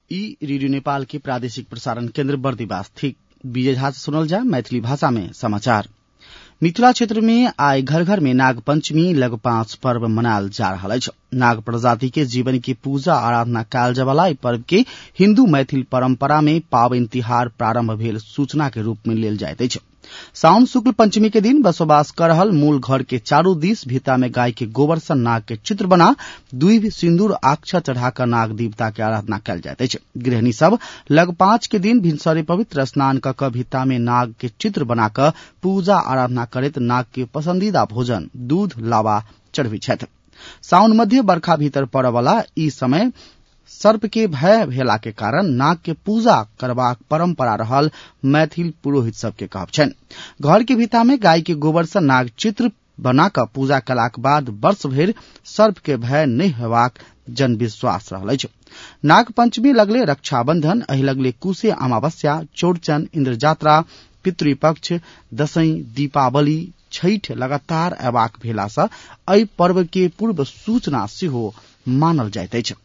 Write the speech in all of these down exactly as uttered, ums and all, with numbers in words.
ई रेडियो नेपाल के प्रादेशिक प्रसारण केन्द्र बर्दिवास ठीक विजय झा से सुनल जा मैथिली भाषा में समाचार। मिथिला क्षेत्र में आय घर घर में नाग पंचमी लग पांच पर्व मनायल जा रहा है। नाग प्रजाति के जीवन की पूजा आराधना कायल जावला पर्व के हिन्दू मैथिल परंपरा में पावन तिहार प्रारंभ भेल सूचना के रूप में लेल जाइत अछि। साउन शुक्ल पंचमी के दिन बसोबास कर रहल मूल घर के चारों दिस भित्ता में गाय के गोबर से नाग के चित्र बना दूब सिंदूर आक्षा चढ़ाकर नाग देवता के आराधना कयल जाइत अछि। गृहिणी सब लग पांच के दिन भिनसरे पवित्र स्नान क क भित्ता में नाग के चित्र बनाकर पूजा आराधना करैत नाग के पसंदीदा भोजन दूध लावा चढ़बी छथि। साउन मध्य बरखा भीतर पड़े वाला ई समय सर्प के भय भेला के कारण नाग के पूजा करबाक परंपरा रहल मैथिल पुरोहित सबके कहब छनि। घर के भित्ता में गाय के गोबर से नाग चित्र बनाकर पूजा कलाक बाद वर्ष भरि सर्प के भय नहीं हेबाक जन विश्वास रहल अछि। नाग पंचमी लगले रक्षाबंधन, एहि लगले कुशे अमावस्या, चौड़चन, इंद्रजात्रा, पितृपक्ष, दशैं, दीपावली, छठ लगातार अयबाक भेला सँ एहि पर्व के पूर्व सूचना सेहो मानल जाइत अछि।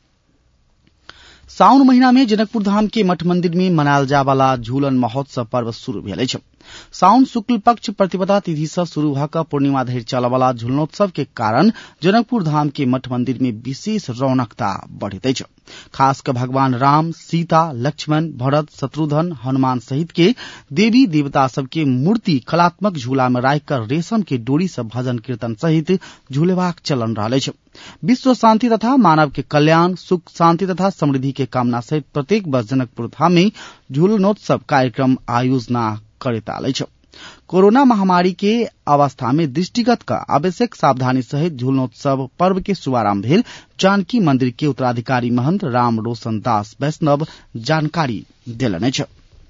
साउन महीना में जनकपुर धाम के मठ मंदिर में मनायल जाय वाला झूलन महोत्सव पर्व शुरू भेल अछि। साउन शुक्ल पक्ष प्रतिपदा तिथि से शुरू भ क पूर्णिमा धरि चलय वाला झूलनोत्सव के कारण जनकपुर धाम के मठ मंदिर में विशेष रौनकता बढ़ैत अछि। खास कर भगवान राम, सीता, लक्ष्मण, भरत, शत्रुघ्न, हनुमान सहित के देवी देवता सब के मूर्ति कलात्मक झूला में राखि कर रेशम के डोरी से भजन कीर्तन सहित झूलेबाक चलन रहल अछि। विश्व शांति तथा मानव के कल्याण, सुख शांति तथा समृद्धि के कामना सहित प्रत्येक वर्ष जनकपुर धाम में झूलनोत्सव कार्यक्रम आयोजना करैत आयल अछि। कोरोना महामारी के अवस्था में दृष्टिगत का आवश्यक सावधानी सहित झूलनोत्सव पर्व के शुभारंभ भेल जानकी मंदिर के उत्तराधिकारी महंत राम रोशन दास वैष्णव जानकारी देलनि अछि।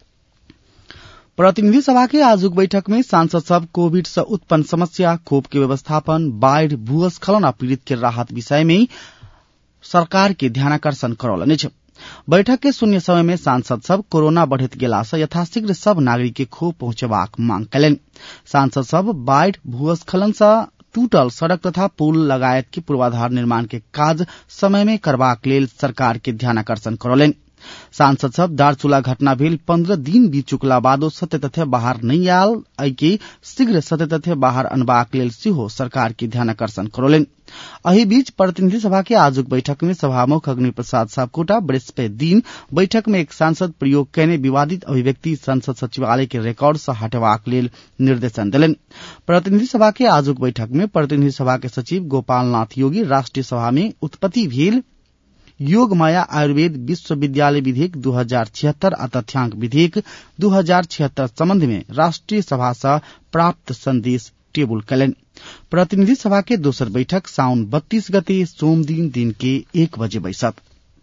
प्रतिनिधि सभा के आजुक बैठक में सांसद सब कोविड से उत्पन्न समस्या, खोप के व्यवस्थापन, बाढ़, भूस्खलन आ पीड़ित के राहत विषय में सरकार के ध्यानाकर्षण करौलनि अछि। बैठक के शून्य समय में सांसद सब कोरोना बढ़ैत गेला से यथाशीघ्र सब नागरिक के खोप पहुंचेबाक मांग कयलनि। सांसद सब बाढ़, भूस्खलन से टूटल सड़क तथा पुल लगायत के पूर्वाधार निर्माण के काज समय में करबाक लेल सरकार के ध्यानाकर्षण करौलनि। सांसद सब दार्चुला घटना भेल पंद्रह दिन बीत चुकला बादो सत्य तथ्य बाहर नहीं आयल, एहि शीघ्र सत्य तथ्य बाहर अनबाक लेल सेहो सरकार के ध्यानाकर्षण करौलनि। एहि बीच प्रतिनिधि सभा के आजुक बैठक में सभामुख अग्नि प्रसाद सापकोटा बृहस्पति दिन बैठक में एक सांसद प्रयोग कयने विवादित अभिव्यक्ति संसद सचिवालय के रिकॉर्ड से हटेबाक लेल निर्देशन देलनि। प्रतिनिधि सभा के आजुक बैठक में प्रतिनिधि सभा के सचिव गोपाल नाथ योगी राष्ट्रीय सभा में उत्पत्ति भेल योग माया आयुर्वेद विश्वविद्यालय विधेयक दू हजार छिहत्तर आ तथ्यांक विधेयक दू हजार छिहत्तर संबंध में राष्ट्रीय सभा से प्राप्त संदेश टेबुल कयलनि। प्रतिनिधि सभा के दोसर बैठक साउन बत्तीस गते सोम दिन दिन के एक बजे बैसत।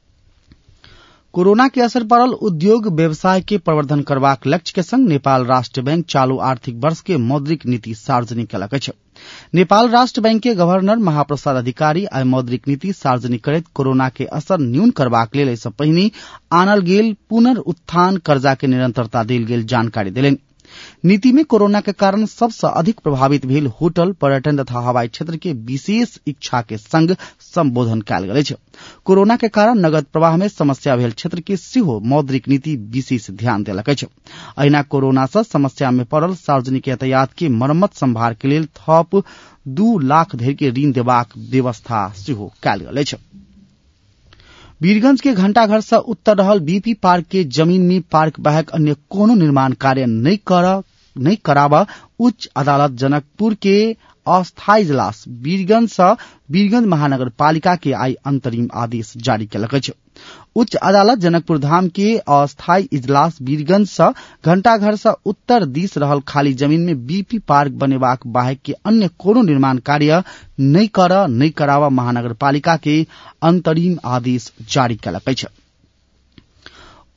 कोरोना के असर पड़ल उद्योग व्यवसाय के प्रवर्धन करबाक लक्ष्य के संग नेपाल राष्ट्र बैंक चालू आर्थिक वर्ष के मौद्रिक नीति सार्वजनिक कयलक अछि। नेपाल राष्ट्र बैंक के गवर्नर महाप्रसाद अधिकारी आइ मौद्रिक नीति सार्वजनिक करैत कोरोना के असर न्यून करबाक लेल एहिसँ पहिने आनल गेल पुनर्उत्थान कर्जा के निरंतरता देल गेल जानकारी देलनि। नीति में कोरोना के कारण सबसे अधिक प्रभावित भेल होटल, पर्यटन तथा हवाई क्षेत्र के विशेष इच्छा के संग संबोधन कयल गेल अछि। कोरोना के कारण नगद प्रवाह में समस्या भेल क्षेत्र के सेहो मौद्रिक नीति विशेष ध्यान देलक अछि। अहिना कोरोना से समस्या में पड़ल सार्वजनिक यातायात के मरम्मत संभार के लेल थप दू लाख धरि के ऋण देबाक व्यवस्था सेहो कयल गेल अछि। वीरगंज के घंटाघर से उत्तर रहल बीपी पार्क के जमीन में पार्क बाहक अन्य कोनो निर्माण कार्य नहीं कर नहीं कराबा उच्च अदालत जनकपुर के अस्थायी इजलास वीरगंज से वीरगंज महानगर पालिका के आई अंतरिम आदेश जारी कयलक अछि। उच्च अदालत जनकपुर धाम के अस्थायी इजलास वीरगंज से घंटाघर से उत्तर दिस रहल खाली जमीन में बीपी पार्क बनेबाक बाहक के अन्य कोनो निर्माण कार्य नहीं कर नहीं करावा महानगर पालिका के अंतरिम आदेश जारी कयलक अछि।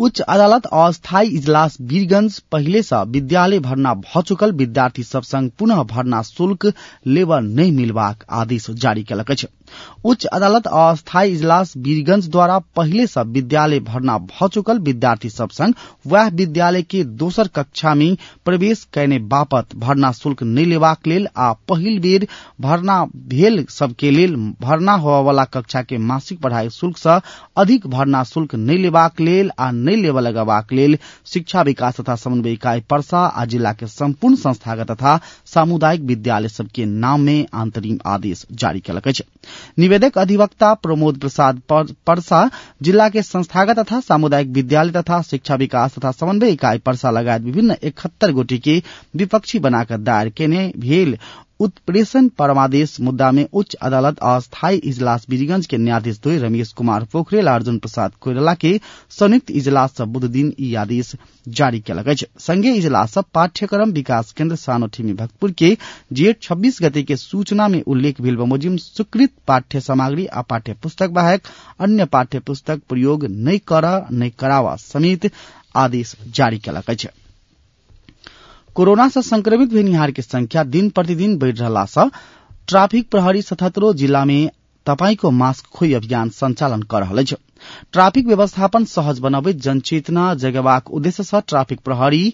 उच्च अदालत अस्थायी इजलास वीरगंज पहिले से विद्यालय भर्ना भ चुकल विद्यार्थी सब संग पुनः भर्ना शुल्क लेबा नहीं मिलबाक आदेश जारी कयलक अछि। उच्च अदालत अस्थायी इजलास वीरगंज द्वारा पहिले से विद्यालय भर्ना भ चुकल विद्यार्थी सब संग वह विद्यालय के दोसर कक्षा में प्रवेश कैने बापत भर्ना शुल्क नहीं लेबाक लेल आ पहिल बेर भर्ना भेल सबके लेल भर्ना होवा वाला कक्षा के मासिक पढ़ाई शुल्क से अधिक भर्ना शुल्क नहीं लेबाक लेल आ नहीं लेबा लगाबाक लेल शिक्षा विकास तथा समन्वय इकाई पर्सा आ जिला के संपूर्ण संस्थागत तथा सामुदायिक विद्यालय सबके नाम में अंतरिम आदेश जारी कयलक अछि। निवेदक अधिवक्ता प्रमोद प्रसाद पर्सा जिला के संस्थागत तथा सामुदायिक विद्यालय तथा शिक्षा विकास तथा समन्वय इकाई पर्सा लगायत विभिन्न इकहत्तर गोटी के विपक्षी बनाकर दायर केने भेल उत्प्रेषण परमादेश मुद्दा में उच्च अदालत अस्थायी इजलास वीरगंज के न्यायाधीश द्वय रमेश कुमार पोखरेल अर्जुन प्रसाद कोइराला के संयुक्त इजलास से बुध दिन ई आदेश जारी कयलक अछि। संगे इजलास से पाठ्यक्रम विकास केन्द्र सानोठीमी भक्तपुर के जेठ छब्बीस गते के सूचना में उल्लेख भेल बमोजिम स्वीकृत पाठ्य सामग्री आ पाठ्य पुस्तक बाहेक अन्य पाठ्य पुस्तक प्रयोग नहीं कर नहीं करावा समेत आदेश जारी कयलक अछि। कोरोना से संक्रमित भेनिहार के संख्या दिन प्रतिदिन बढ़ रहला से ट्राफिक प्रहरी सतहत्तरों जिला में तपाईको मास्क खोई अभियान संचालन कर रहल अछि। ट्राफिक व्यवस्थापन सहज बनाबैत जनचेतना जगेबाक उद्देश्य से ट्राफिक प्रहरी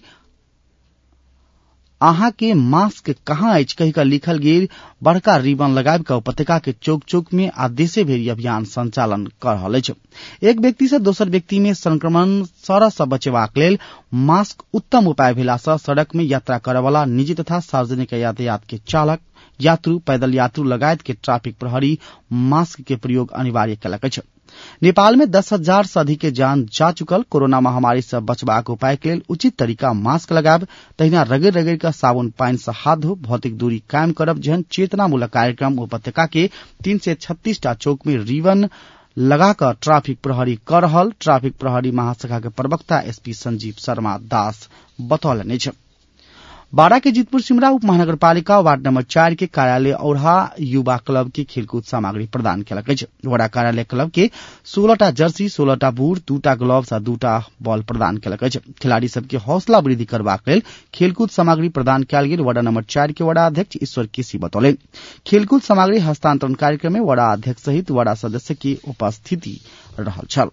अहाँ के मास्क कहाँ अछि कहि कऽ लिखल गेल बड़का रिबन लगाबि कऽ उपत्यका के चौक चौक में आदेशे भेरी अभियान संचालन कर रहल अछि। एक व्यक्ति से दोसर व्यक्ति में संक्रमण सरह से बचेबाक लेल मास्क उत्तम उपाय भेला से सड़क में यात्रा करय वाला निजी तथा सार्वजनिक यातायात के चालक यात्रु पैदल यात्रु लगायत के ट्राफिक प्रहरी मास्क के प्रयोग अनिवार्य कयलक अछि। नेपाल में दस हजार से अधिक के जान जा चुकल कोरोना महामारी से बचबाक उपाय के लेल उचित तरीका मास्क लगाब तहिना रगड़ रगड़ का साबुन पानी से हाथ धो भौतिक दूरी कायम करब जेहन चेतनामूलक कार्यक्रम उपत्यका के तीन सौ छत्तीस टा चौक में रिबन लगाकर ट्राफिक प्रहरी कर रहल ट्राफिक प्रहरी महाशाखा के प्रवक्ता एसपी संजीव शर्मा दास बतौलन अछि। बारा के जीतपुर सिमरा उप महानगरपालिका वार्ड नंबर चार के कार्यालय औढ़ा युवा क्लब के खेलकूद सामग्री प्रदान कयलक अछि। वड़ा कार्यालय क्लब के सोलहटा जर्सी सोलहटा बूट दूटा ग्लव्स आ दूटा बॉल प्रदान कयलक अछि। खिलाड़ी सबके हौसला वृद्धि करबाक लेल खेलकूद सामग्री प्रदान कयल गेल वड़ा नंबर चार के वड़ा अध्यक्ष ईश्वर केसी बतौलन। खेलकूद सामग्री हस्तांतरण कार्यक्रम में वड़ा अध्यक्ष सहित वड़ा सदस्य की उपस्थिति रहल छल।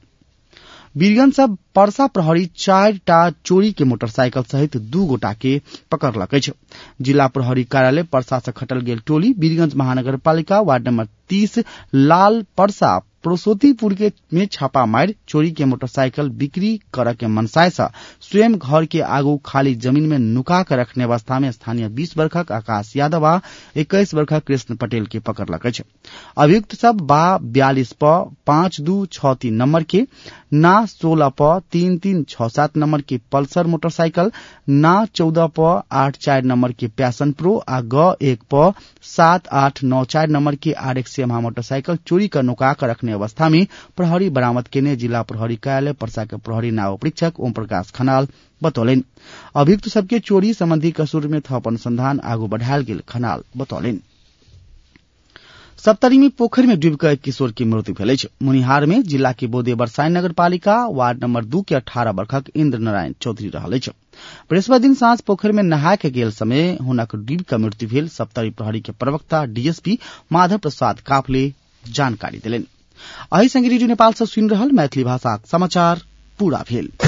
वीरगंज से पर्सा प्रहरी चार टा चोरी के मोटरसाइकिल सहित दू गोटा के पकड़लक अछि। जिला प्रहरी कार्यालय पर्सा से खटल गेल टोली वीरगंज महानगरपालिका वार्ड नंबर तीस लाल पर्सा प्रोसोतीपुर के में छापा मार चोरी के मोटरसाइकिल बिक्री कर के मनसाय से स्वयं घर के आगू खाली जमीन में नुका कर रखने अवस्था में स्थानीय बीस वर्षक आकाश यादव आ इक्कीस वर्षक कृष्ण पटेल के पकड़लक अछि। अभियुक्त सब बा बयालीस प पांच दू छह तीन नंबर के ना सोलह प तीन तीन छह सात नंबर के पल्सर मोटरसाइकिल ना चौदह प आठ चार नंबर के पैशन प्रो आ ग एक प सात आठ नौ चार नंबर के आर एक्स यमहा मोटरसाइकिल चोरी कर नुका कर रखने अवस्था में प्रहरी बरामद केने जिला प्रहरी कार्यालय पर्सा के प्रहरी नाव परीक्षक ओम प्रकाश खनाल बतौलन। अभियुक्त सबके चोरी संबंधी कसूर में थप अनुसंधान आगू बढ़ायल गेल खनाल बतौलन। सप्तरी में पोखर में डूब कर एक किशोर की मृत्यु भेल अछि। मुनिहार में जिला के बोदे बरसाइन नगरपालिका वार्ड नंबर दू के अठारह वर्षक इंद्र नारायण चौधरी रहल अछि। बृहस्पति दिन साँझ पोखर में नहाय के गेल समय हुनक डूब कर मृत्यु भेल सप्तरी प्रहरी के प्रवक्ता डीएसपी माधव प्रसाद काफले जानकारी देलनि। अहि संगे रेडियो नेपाल से सुनि रहल मैथिली भाषाक समाचार पूरा भेल।